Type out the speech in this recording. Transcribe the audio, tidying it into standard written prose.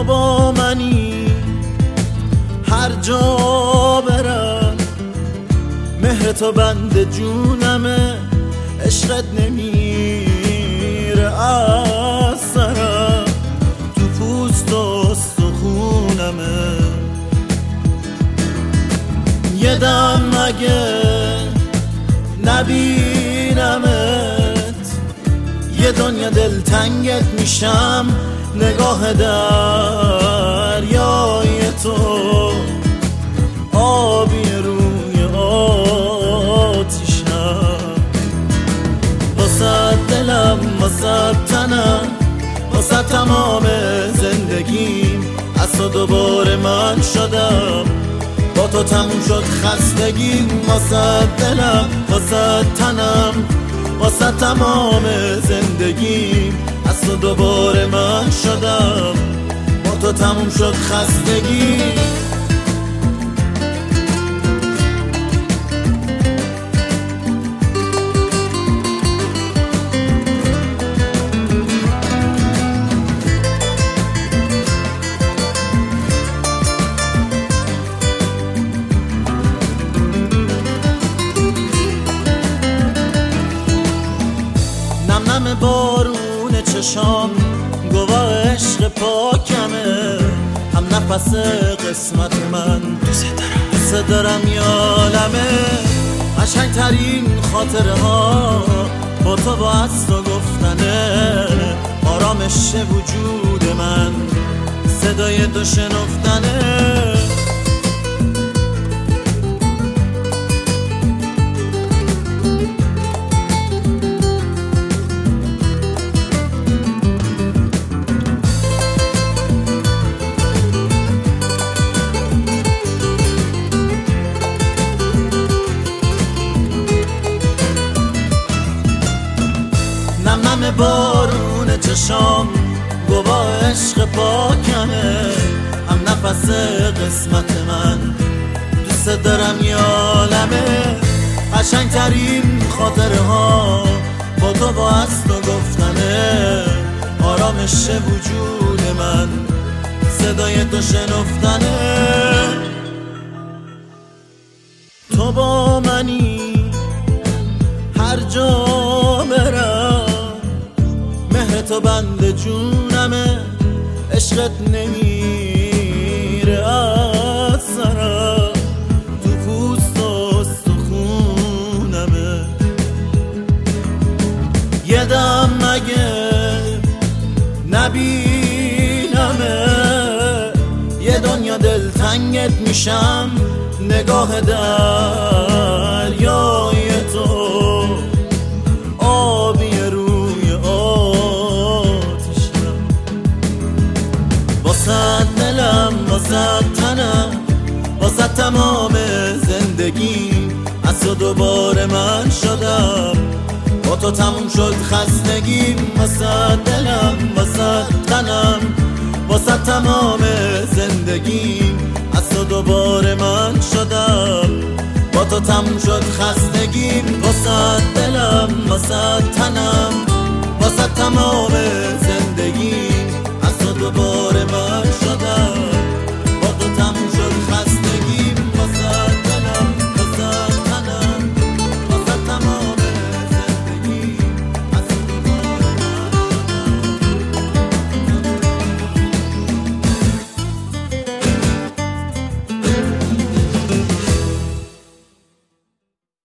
با منی هر جا برم، مهر تو بند جونمه، عشقت نمیره از سرم، تو پوست و استخونمه. یه دم مگه نبینمت، یه دنیا دلتنگت میشم، نگاه دریای تو آبی روی آتیشم. واسه دلم، واسه تنم، واسه تمام زندگیم، از تو دوباره من شدم، با تو تموم شد خستگیم. واسه دلم، واسه تنم، واسه تمام زندگیم، از تو دوباره من شدم، با تو تموم شد خستگیم. نم بارون چشام گواه عشق پاکمه، هم نفس قسمت من، دوست دارم یالمه. قشنگ ترین خاطره ها با تو، با از تو گفتنه، آرامش وجود من، صدای تو شنفتنه. نم بارون چشام گواه عشق پاکمه، هم نفس قسمت من، دوست دارم یالمه. قشنگ ترین خاطره ها با تو، با از تو گفتنه، آرامش وجود من، صدای تو شنفتنه. تو با منی هر جا برم، مهر تو بند جونمه، عشقت نمیره از سرم، تو پوست و استخونمه. یه دم مگه نبینمه، یه دنیا دلتنگت میشم، نگاه دریای تو آبی روی آتیشم. واسه دلم، واسه تنم، واسه تمام زندگیم، از تو دوباره من شدم، با تو تموم شد خستگیم. واسه دلم، واسه تنم، واسه تمام زندگیم، از تو دوباره من شدم، با تو تموم شد خستگیم. واسه دلم، واسه تنم، واسه تمام زندگیم، از تو دوباره من شدم،